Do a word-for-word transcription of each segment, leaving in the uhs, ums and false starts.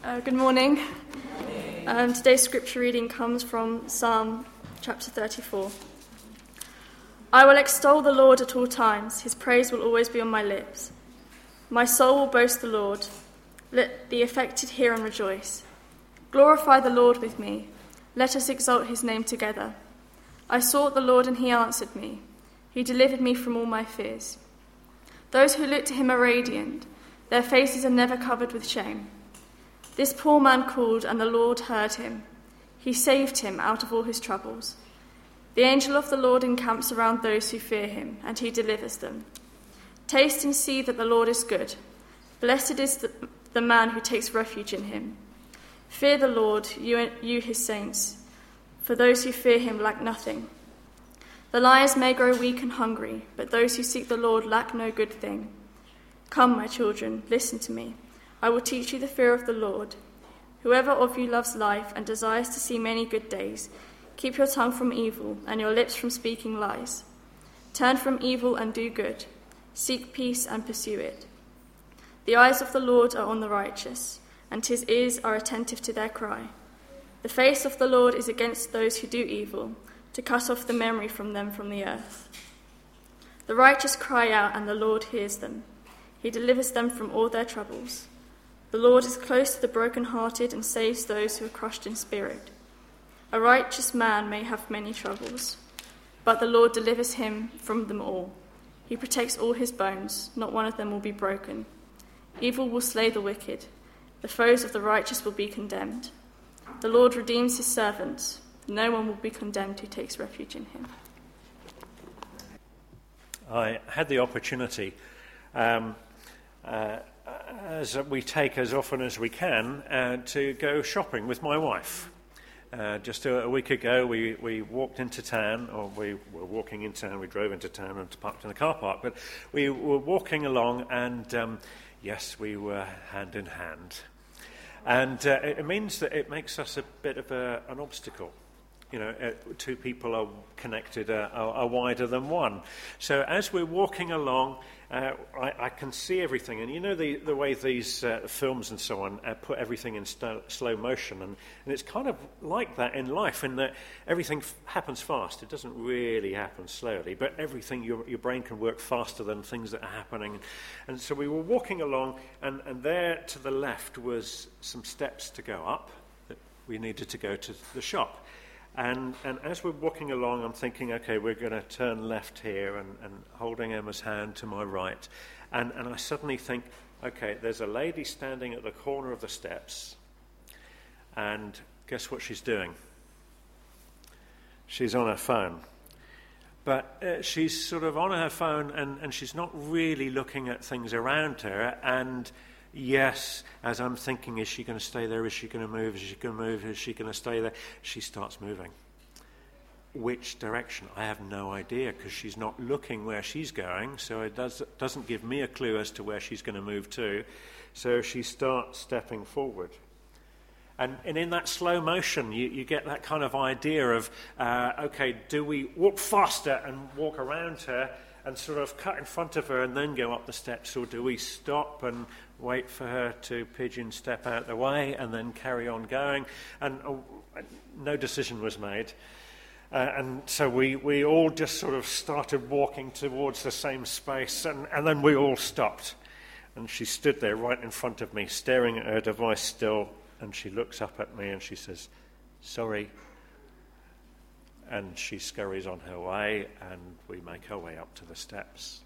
Uh, good morning. Um, today's scripture reading comes from Psalm chapter thirty-four. I will extol the Lord at all times. His praise will always be on my lips. My soul will boast the Lord. Let the afflicted hear and rejoice. Glorify the Lord with me. Let us exalt his name together. I sought the Lord and he answered me. He delivered me from all my fears. Those who look to him are radiant. Their faces are never covered with shame. This poor man called, and the Lord heard him. He saved him out of all his troubles. The angel of the Lord encamps around those who fear him, and he delivers them. Taste and see that the Lord is good. Blessed is the, the man who takes refuge in him. Fear the Lord, you, you his saints, for those who fear him lack nothing. The lions may grow weak and hungry, but those who seek the Lord lack no good thing. Come, my children, listen to me. I will teach you the fear of the Lord. Whoever of you loves life and desires to see many good days, keep your tongue from evil and your lips from speaking lies. Turn from evil and do good. Seek peace and pursue it. The eyes of the Lord are on the righteous, and his ears are attentive to their cry. The face of the Lord is against those who do evil, to cut off the memory from them from the earth. The righteous cry out, and the Lord hears them. He delivers them from all their troubles. The Lord is close to the brokenhearted and saves those who are crushed in spirit. A righteous man may have many troubles, but the Lord delivers him from them all. He protects all his bones, not one of them will be broken. Evil will slay the wicked. The foes of the righteous will be condemned. The Lord redeems his servants. No one will be condemned who takes refuge in him. I had the opportunity, um, uh, as we take as often as we can, uh, to go shopping with my wife. Uh, just a, a week ago, we, we walked into town, or we were walking into town, we drove into town and parked in the car park, but we were walking along and, um, yes, we were hand in hand. And uh, it means that it makes us a bit of a, an obstacle. You know, uh, two people are connected, uh, are, are wider than one. So as we're walking along, uh, I, I can see everything. And you know the, the way these uh, films and so on uh, put everything in st- slow motion. And, and it's kind of like that in life, in that everything f- happens fast. It doesn't really happen slowly, but everything, your, your brain can work faster than things that are happening. And so we were walking along, and, and there to the left was some steps to go up that we needed to go to the shop. And, and as we're walking along, I'm thinking, okay, we're going to turn left here, and, and holding Emma's hand to my right. And, and I suddenly think, okay, there's a lady standing at the corner of the steps, and guess what she's doing? She's on her phone. But uh, she's sort of on her phone, and, and she's not really looking at things around her, and yes, as I'm thinking, is she going to stay there? Is she going to move? Is she going to move? Is she going to stay there? She starts moving. Which direction? I have no idea, because she's not looking where she's going, so it does, doesn't give me a clue as to where she's going to move to. So she starts stepping forward. And, and in that slow motion, you, you get that kind of idea of, uh, okay, do we walk faster and walk around her and sort of cut in front of her and then go up the steps, or do we stop and wait for her to pigeon step out the way and then carry on going? And oh, no decision was made. Uh, and so we, we all just sort of started walking towards the same space, and, and then we all stopped. And she stood there right in front of me, staring at her device still, and she looks up at me and she says, "Sorry." And she scurries on her way, and we make our way up to the steps.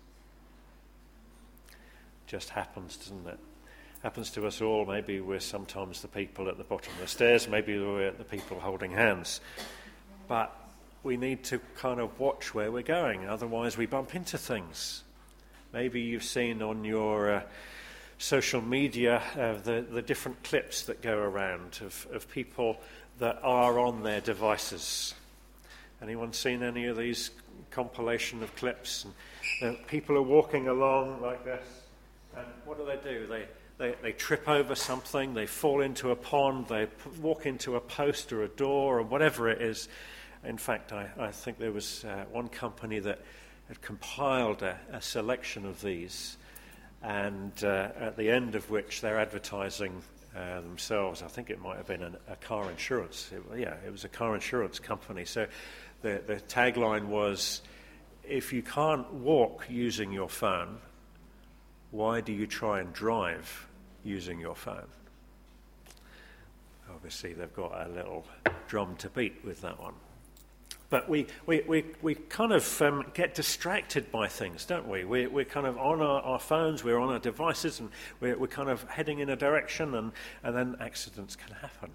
Just happens, doesn't it? Happens to us all. Maybe we're sometimes the people at the bottom of the stairs, maybe we're the people holding hands. But we need to kind of watch where we're going, otherwise we bump into things. Maybe you've seen on your uh, social media uh, the, the different clips that go around of, of people that are on their devices. Anyone seen any of these compilation of clips? And uh, people are walking along like this, and what do they do? They, they they trip over something, they fall into a pond, they p- walk into a post or a door or whatever it is. In fact, I, I think there was uh, one company that had compiled a, a selection of these, and uh, at the end of which they're advertising uh, themselves. I think it might have been an, a car insurance. It, yeah, it was a car insurance company. So the, the tagline was, if you can't walk using your phone, why do you try and drive using your phone? Obviously, they've got a little drum to beat with that one. But we, we, we, we kind of um, get distracted by things, don't we? we we're kind of on our, our phones, we're on our devices, and we're, we're kind of heading in a direction, and, and then accidents can happen.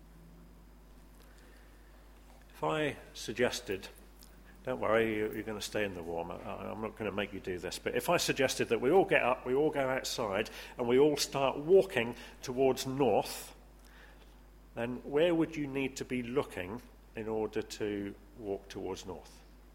If I suggested, don't worry, you're going to stay in the warm, I'm not going to make you do this, but if I suggested that we all get up, we all go outside, and we all start walking towards north, then where would you need to be looking in order to walk towards north?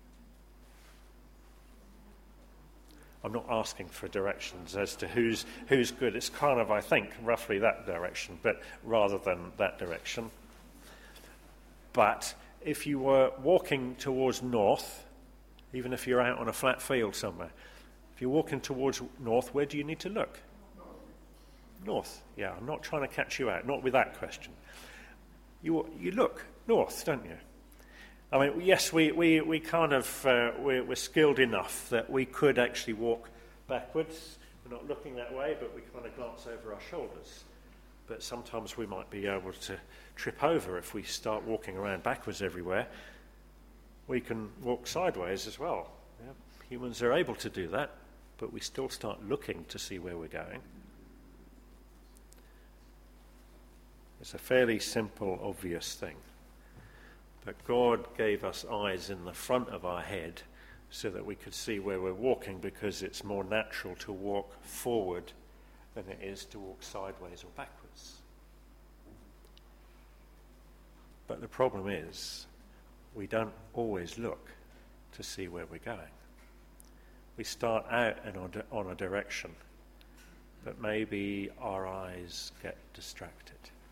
I'm not asking for directions as to who's who's good. It's kind of, I think, roughly that direction, but rather than that direction. But if you were walking towards north, even if you're out on a flat field somewhere, if you're walking towards north, where do you need to look? North. Yeah, I'm not trying to catch you out, not with that question. You you look north, don't you? I mean, yes, we, we, we kind of, uh, we're, we're skilled enough that we could actually walk backwards. We're not looking that way, but we kind of glance over our shoulders. But sometimes we might be able to trip over if we start walking around backwards everywhere. We can walk sideways as well. Yeah. Humans are able to do that, but we still start looking to see where we're going. It's a fairly simple, obvious thing. But God gave us eyes in the front of our head so that we could see where we're walking, because it's more natural to walk forward than it is to walk sideways or backwards. But the problem is, we don't always look to see where we're going. We start out in a, on a direction, but maybe our eyes get distracted.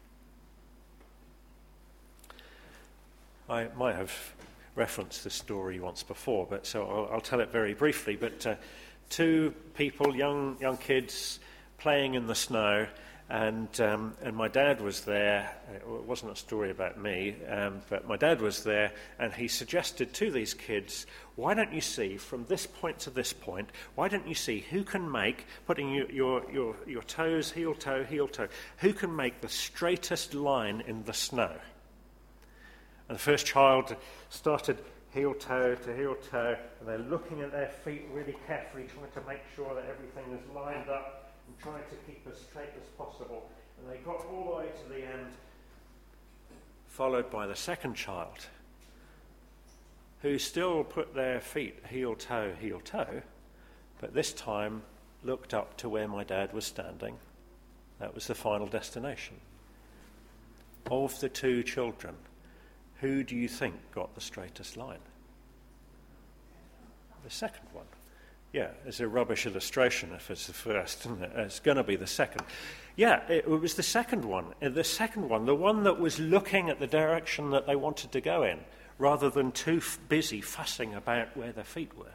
I might have referenced this story once before, but so I'll, I'll tell it very briefly. But uh, two people, young young kids, playing in the snow, and um, and my dad was there. It wasn't a story about me, um, but my dad was there, and he suggested to these kids, why don't you see from this point to this point, why don't you see who can make, putting your, your, your, your toes, heel toe, heel toe, who can make the straightest line in the snow? And the first child started heel toe to heel toe, and they're looking at their feet really carefully, trying to make sure that everything is lined up and trying to keep as straight as possible. And they got all the way to the end, followed by the second child, who still put their feet heel toe, heel toe, but this time looked up to where my dad was standing. That was the final destination. Of the two children, who do you think got the straightest line? The second one. Yeah, it's a rubbish illustration if it's the first, isn't it? It's going to be the second. Yeah, it, it was the second one. The second one, the one that was looking at the direction that they wanted to go in, rather than too f- busy fussing about where their feet were.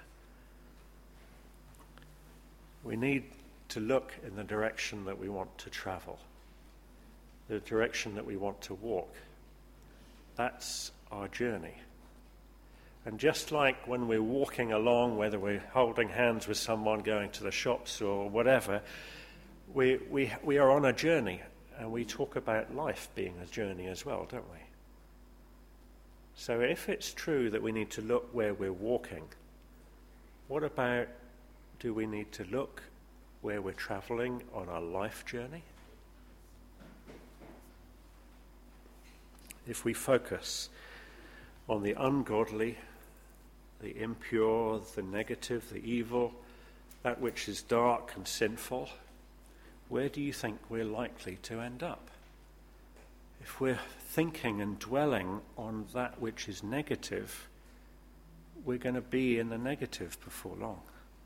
We need to look in the direction that we want to travel, the direction that we want to walk. That's our journey. And just like when we're walking along, whether we're holding hands with someone going to the shops or whatever, we we we are on a journey, and we talk about life being a journey as well, don't we? So if it's true that we need to look where we're walking, what about, do we need to look where we're travelling on our life journey? If we focus on the ungodly, the impure, the negative, the evil, that which is dark and sinful, where do you think we're likely to end up? If we're thinking and dwelling on that which is negative, we're going to be in the negative before long.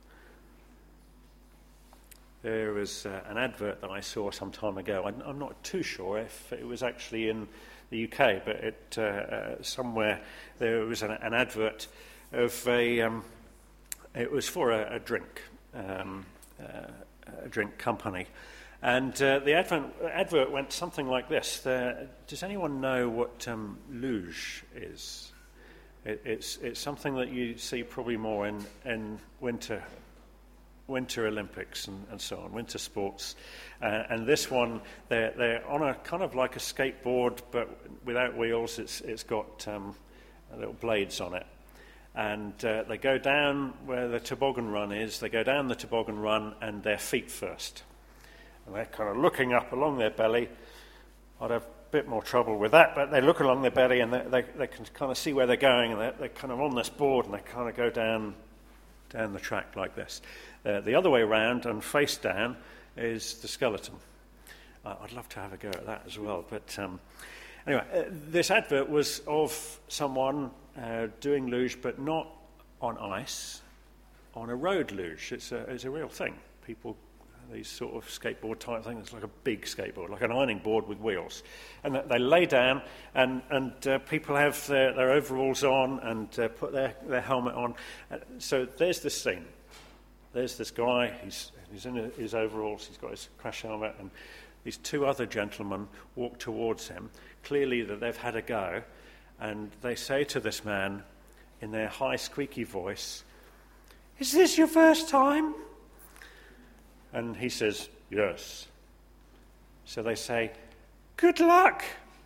There was uh, an advert that I saw some time ago. I'm, I'm not too sure if it was actually in the U K, but it, uh, uh, somewhere there was an, an advert of a, um, it was for a, a drink, um, uh, a drink company, And uh, the advert, advert went something like this. The, does anyone know what um, luge is? It, it's, it's something that you see probably more in, in winter Winter Olympics and, and so on, winter sports. Uh, and this one, they're, they're on a kind of like a skateboard, but without wheels. It's, it's got um, little blades on it. And uh, they go down where the toboggan run is. They go down the toboggan run and their feet first. And they're kind of looking up along their belly. I'd have a bit more trouble with that, but they look along their belly and they, they, they can kind of see where they're going. And they're, they're kind of on this board and they kind of go down, down the track like this. Uh, the other way round and face down is the skeleton. Uh, I'd love to have a go at that as well. But um, anyway, uh, this advert was of someone uh, doing luge, but not on ice, on a road luge. It's a, it's a real thing. People, these sort of skateboard type things, it's like a big skateboard, like an ironing board with wheels. And they lay down, and, and uh, people have their, their overalls on and uh, put their, their helmet on. Uh, so there's this scene. There's this guy, he's, he's in his overalls, he's got his crash helmet, and these two other gentlemen walk towards him, clearly that they've had a go, and they say to this man, in their high, squeaky voice, "Is this your first time?" And he says, "Yes." So they say, "Good luck."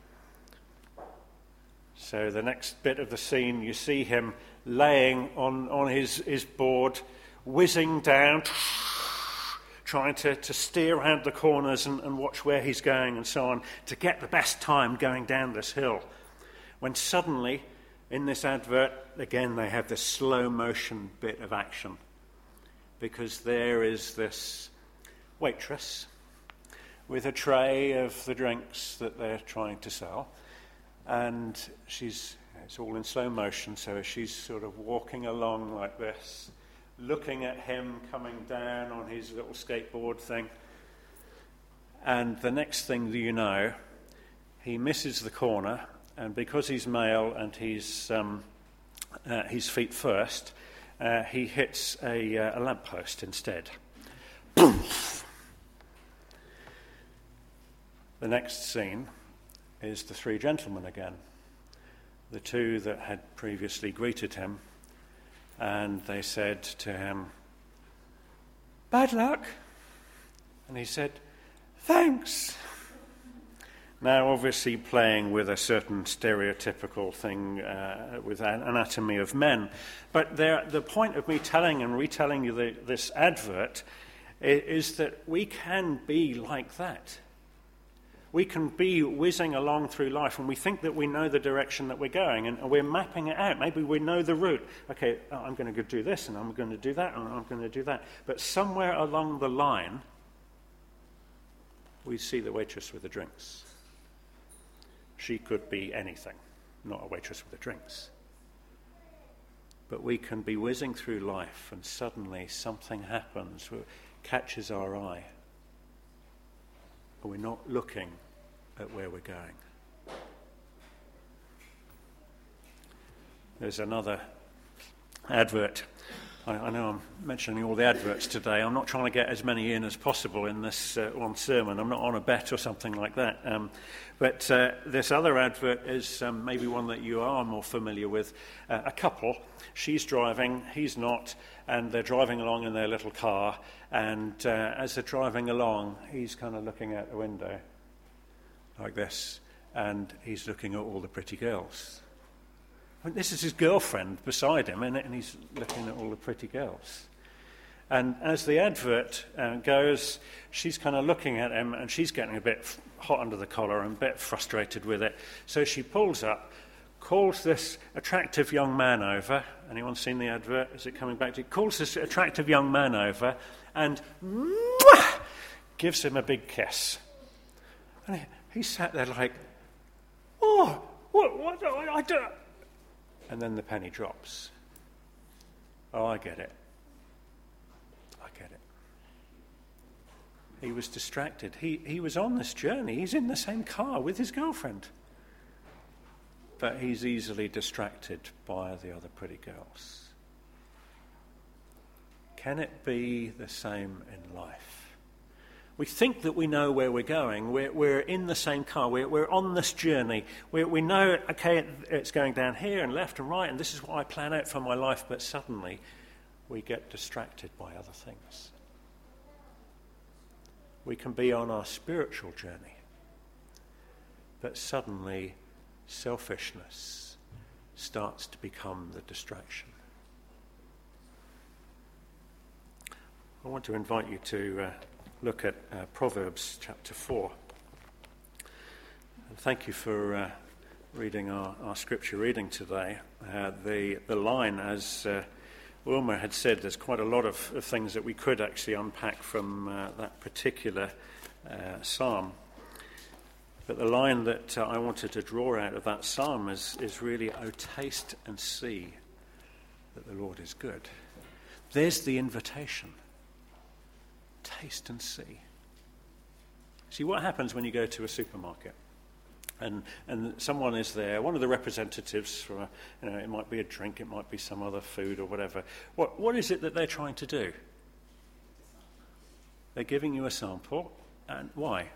So the next bit of the scene, you see him laying on, on his, his board, whizzing down, trying to, to steer around the corners and, and watch where he's going and so on, to get the best time going down this hill. When suddenly, in this advert, again, they have this slow motion bit of action. Because there is this waitress with a tray of the drinks that they're trying to sell. And she's, it's all in slow motion, so she's sort of walking along like this, looking at him coming down on his little skateboard thing. And the next thing that you know, he misses the corner, and because he's male and he's um, uh, his feet first, uh, he hits a, uh, a lamppost instead. Boom! The next scene is the three gentlemen again, the two that had previously greeted him. And they said to him, "Bad luck." And he said, "Thanks." Now, obviously playing with a certain stereotypical thing uh, with an anatomy of men. But there, the point of me telling and retelling you the, this advert is, is that we can be like that. We can be whizzing along through life and we think that we know the direction that we're going and we're mapping it out. Maybe we know the route. Okay, I'm going to do this and I'm going to do that and I'm going to do that. But somewhere along the line, we see the waitress with the drinks. She could be anything, not a waitress with the drinks. But we can be whizzing through life and suddenly something happens, catches our eye. But we're not looking at where we're going. There's another advert. I, I know I'm mentioning all the adverts today. I'm not trying to get as many in as possible in this uh, one sermon. I'm not on a bet or something like that. Um, but uh, this other advert is um, maybe one that you are more familiar with. Uh, a couple, she's driving, he's not, and they're driving along in their little car. And uh, as they're driving along, he's kind of looking out the window like this, and he's looking at all the pretty girls. I mean, this is his girlfriend beside him, and, and he's looking at all the pretty girls. And as the advert uh, goes, she's kind of looking at him, and she's getting a bit f- hot under the collar and a bit frustrated with it. So she pulls up, calls this attractive young man over. Anyone seen the advert? Is it coming back to you? Calls this attractive young man over and mwah, gives him a big kiss. And he, he sat there like, oh, what, what, I, I do. And then the penny drops. Oh, I get it. I get it. He was distracted. He, he was on this journey. He's in the same car with his girlfriend. But he's easily distracted by the other pretty girls. Can it be the same in life? We think that we know where we're going. We're, we're in the same car. We're, we're on this journey. We, we know, okay, it's going down here and left and right, and this is what I plan out for my life, but suddenly we get distracted by other things. We can be on our spiritual journey, but suddenly selfishness starts to become the distraction. I want to invite you to uh, look at uh, Proverbs chapter four. And thank you for uh, reading our, our scripture reading today. Uh, the, the line, as uh, Wilma had said, there's quite a lot of, of things that we could actually unpack from uh, that particular uh, psalm. But the line that uh, I wanted to draw out of that psalm is, is really, "Oh, taste and see that the Lord is good." There's the invitation. Taste and see. See, what happens when you go to a supermarket and and someone is there, one of the representatives from a, you know, it might be a drink, it might be some other food or whatever. What what is it that they're trying to do? They're giving you a sample, and why?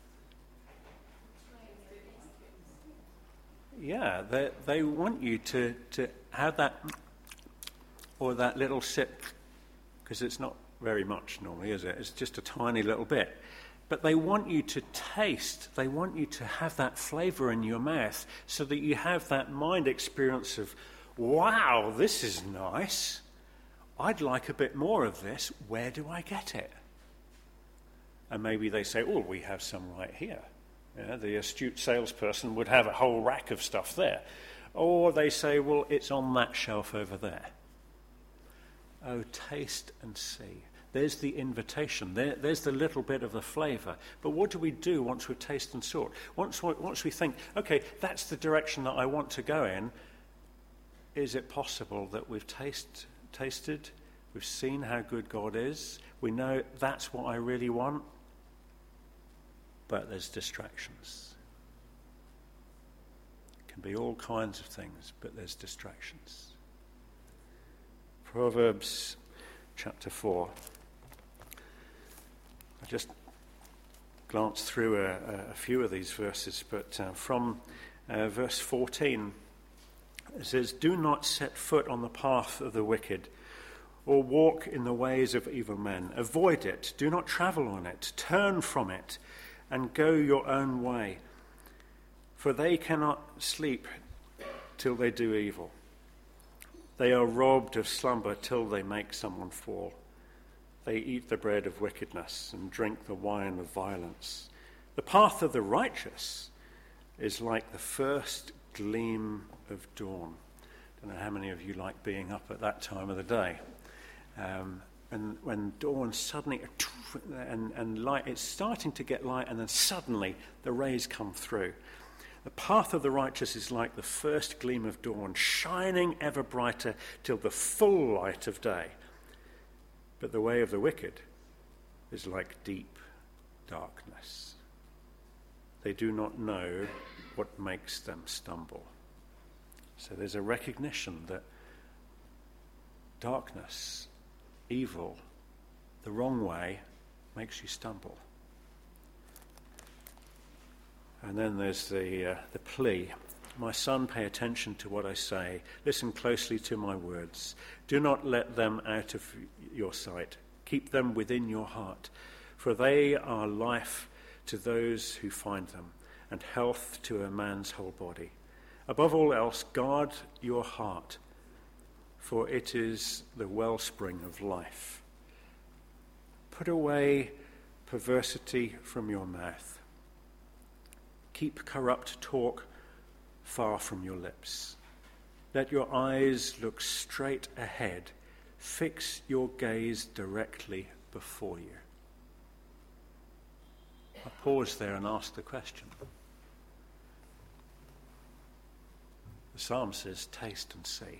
Yeah, they they want you to, to have that or that little sip, because it's not very much normally, is it? It's just a tiny little bit. But they want you to taste, they want you to have that flavour in your mouth so that you have that mind experience of, wow, this is nice. I'd like a bit more of this. Where do I get it? And maybe they say, oh, we have some right here. Yeah, the astute salesperson would have a whole rack of stuff there. Or they say, well, it's on that shelf over there. Oh, taste and see. There's the invitation. There, there's the little bit of the flavour. But what do we do once we've tasted and sought? Once, once we think, okay, that's the direction that I want to go in, is it possible that we've taste, tasted, we've seen how good God is, we know that's what I really want, but there's distractions. It can be all kinds of things, but there's distractions. Proverbs chapter four. I just glanced through a, a few of these verses, but uh, from uh, verse fourteen, it says, "Do not set foot on the path of the wicked, or walk in the ways of evil men. Avoid it. Do not travel on it. Turn from it, and go your own way. For they cannot sleep till they do evil. They are robbed of slumber till they make someone fall. They eat the bread of wickedness and drink the wine of violence. The path of the righteous is like the first gleam of dawn." I don't know how many of you like being up at that time of the day. Um, and when dawn suddenly, and, and light, it's starting to get light, and then suddenly the rays come through. The path of the righteous is like the first gleam of dawn, shining ever brighter till the full light of day. But the way of the wicked is like deep darkness. They do not know what makes them stumble. So there's a recognition that darkness, evil, the wrong way, makes you stumble. And then there's the uh, the plea. "My son, pay attention to what I say. Listen closely to my words. Do not let them out of your sight. Keep them within your heart, for they are life to those who find them, and health to a man's whole body. Above all else, guard your heart, for it is the wellspring of life. Put away perversity from your mouth. Keep corrupt talk far from your lips. Let your eyes look straight ahead. Fix your gaze directly before you." I pause there and ask the question. The psalm says, taste and see.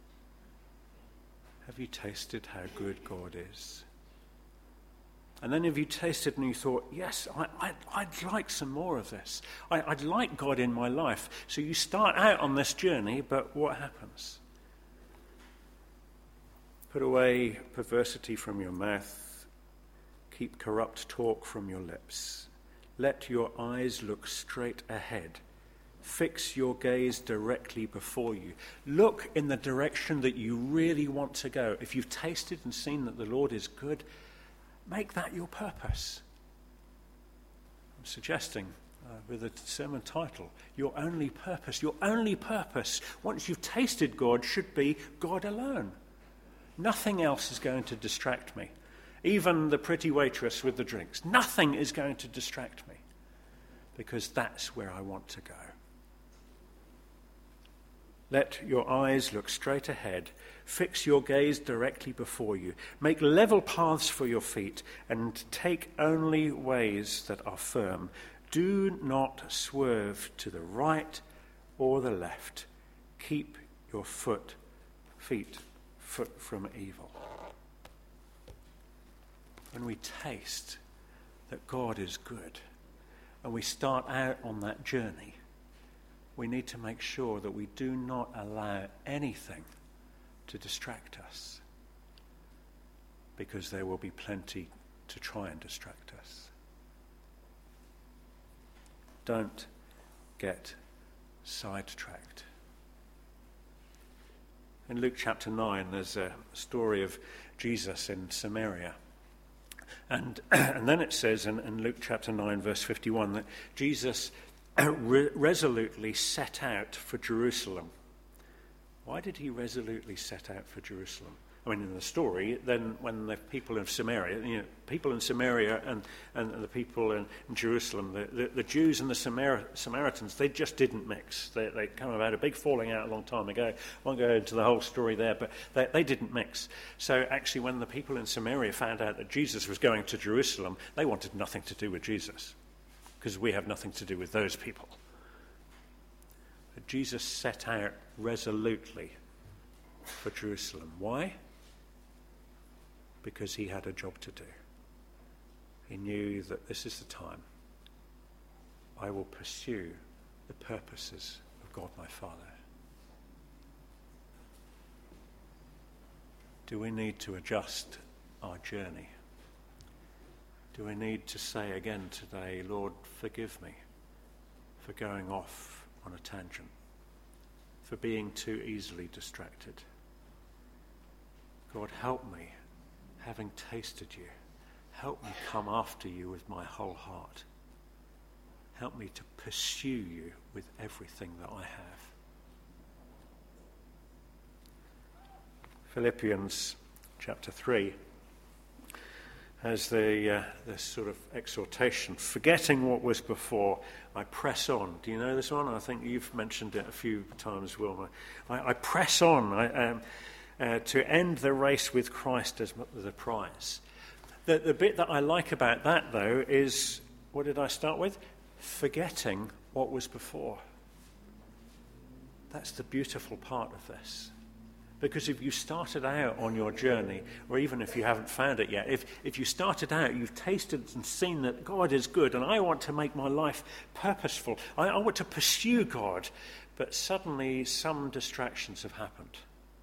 Have you tasted how good God is? And then have you tasted and you thought, yes, I, I, I'd like some more of this. I, I'd like God in my life. So you start out on this journey, but what happens? Put away perversity from your mouth. Keep corrupt talk from your lips. Let your eyes look straight ahead. Fix your gaze directly before you. Look in the direction that you really want to go. If you've tasted and seen that the Lord is good, make that your purpose. I'm suggesting uh, with the sermon title, your only purpose, your only purpose, once you've tasted God, should be God alone. Nothing else is going to distract me. Even the pretty waitress with the drinks. Nothing is going to distract me, because that's where I want to go. Let your eyes look straight ahead. Fix your gaze directly before you. Make level paths for your feet, and take only ways that are firm. Do not swerve to the right or the left. Keep your foot, feet, foot from evil. When we taste that God is good, and we start out on that journey, we need to make sure that we do not allow anything to distract us, because there will be plenty to try and distract us. Don't get sidetracked. In Luke chapter nine, there's a story of Jesus in Samaria. And, and then it says in, in Luke chapter nine, verse fifty-one, that Jesus re- resolutely set out for Jerusalem. Why did he resolutely set out for Jerusalem? I mean, in the story, then when the people in Samaria, you know, people in Samaria and, and the people in, in Jerusalem, the, the, the Jews and the Samar- Samaritans, they just didn't mix. They, they kind of had a big falling out a long time ago. I won't go into the whole story there, but they, they didn't mix. So actually, when the people in Samaria found out that Jesus was going to Jerusalem, they wanted nothing to do with Jesus, because we have nothing to do with those people. But Jesus set out resolutely for Jerusalem. Why? Because he had a job to do. He knew that this is the time I will pursue the purposes of God my Father. Do we need to adjust our journey? Do we need to say again today, Lord, forgive me for going off on a tangent, for being too easily distracted? God, help me, having tasted you, help me come after you with my whole heart. Help me to pursue you with everything that I have. Philippians chapter three has the uh, this sort of exhortation, forgetting what was before, I press on. Do you know this one? I think you've mentioned it a few times, Wilma. I, I press on. I um, Uh, to end the race with Christ as the prize. The, the bit that I like about that, though, is, what did I start with? Forgetting what was before. That's the beautiful part of this. Because if you started out on your journey, or even if you haven't found it yet, if, if you started out, you've tasted and seen that God is good, and I want to make my life purposeful. I, I want to pursue God. But suddenly some distractions have happened.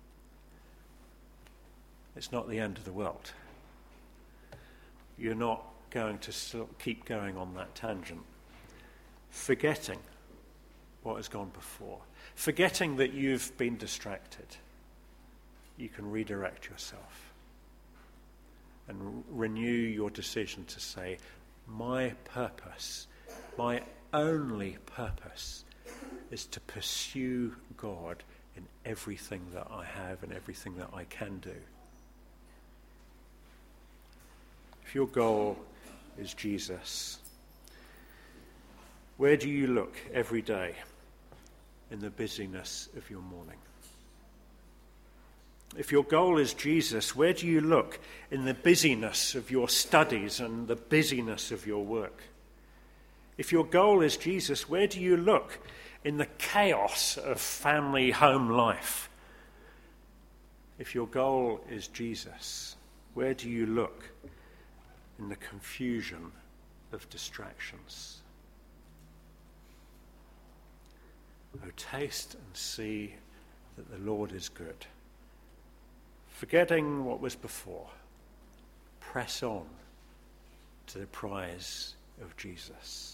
It's not the end of the world. You're not going to still keep going on that tangent, forgetting what has gone before, forgetting that you've been distracted. You can redirect yourself and renew your decision to say, my purpose, my only purpose, is to pursue God in everything that I have and everything that I can do. If your goal is Jesus, where do you look every day in the busyness of your morning? If your goal is Jesus, where do you look in the busyness of your studies and the busyness of your work? If your goal is Jesus, where do you look in the chaos of family home life? If your goal is Jesus, where do you look in the confusion of distractions? Oh, taste and see that the Lord is good. Forgetting what was before, press on to the prize of Jesus.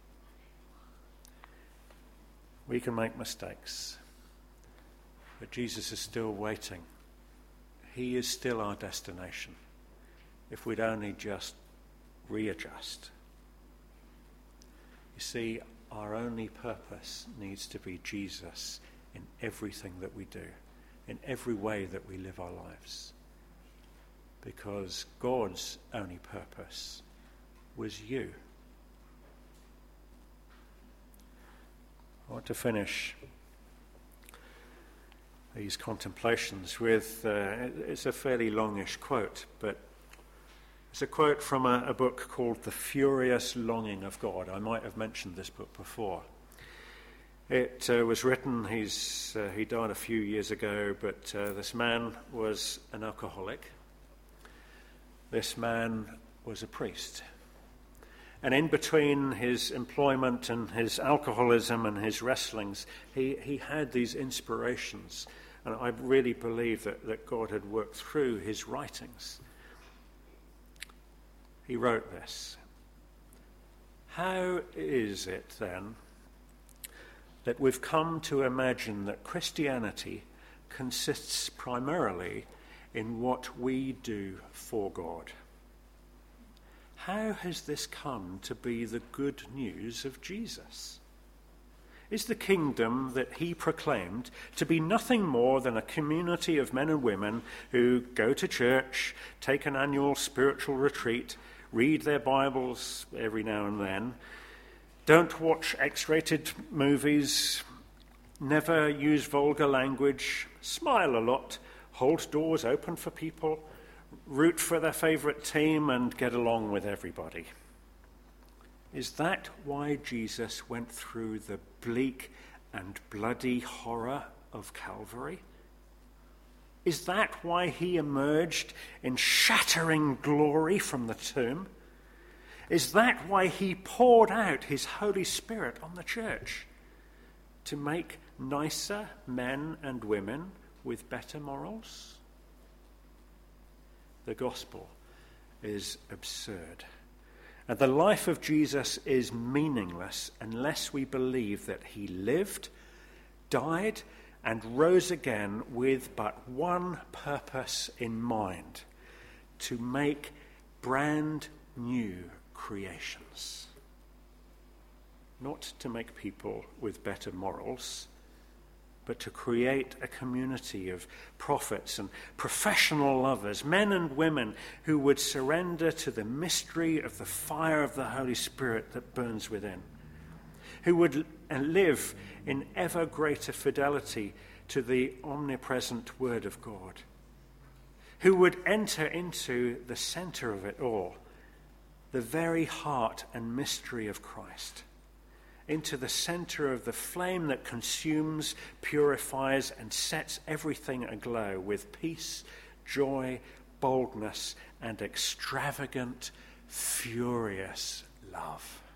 We can make mistakes, but Jesus is still waiting. He is still our destination, if we'd only just readjust. You see, our only purpose needs to be Jesus in everything that we do, in every way that we live our lives. Because God's only purpose was you. I want to finish these contemplations with, uh, it's a fairly longish quote, but it's a quote from a, a book called The Furious Longing of God. I might have mentioned this book before. It uh, was written, he's, uh, he died a few years ago, but uh, this man was an alcoholic. This man was a priest. And in between his employment and his alcoholism and his wrestlings, he, he had these inspirations. And I really believe that, that God had worked through his writings. He wrote this. How is it then that we've come to imagine that Christianity consists primarily in what we do for God? How has this come to be the good news of Jesus? Is the kingdom that he proclaimed to be nothing more than a community of men and women who go to church, take an annual spiritual retreat, read their Bibles every now and then, don't watch X-rated movies, never use vulgar language, smile a lot, hold doors open for people, root for their favourite team and get along with everybody? Is that why Jesus went through the bleak and bloody horror of Calvary? Is that why he emerged in shattering glory from the tomb? Is that why he poured out his Holy Spirit on the church? To make nicer men and women with better morals? The gospel is absurd. And the life of Jesus is meaningless unless we believe that he lived, died, and rose again with but one purpose in mind: to make brand new creations. Not to make people with better morals, but to create a community of prophets and professional lovers, men and women who would surrender to the mystery of the fire of the Holy Spirit that burns within, who would live in ever greater fidelity to the omnipresent Word of God, who would enter into the center of it all, the very heart and mystery of Christ, into the center of the flame that consumes, purifies, and sets everything aglow with peace, joy, boldness, and extravagant, furious love.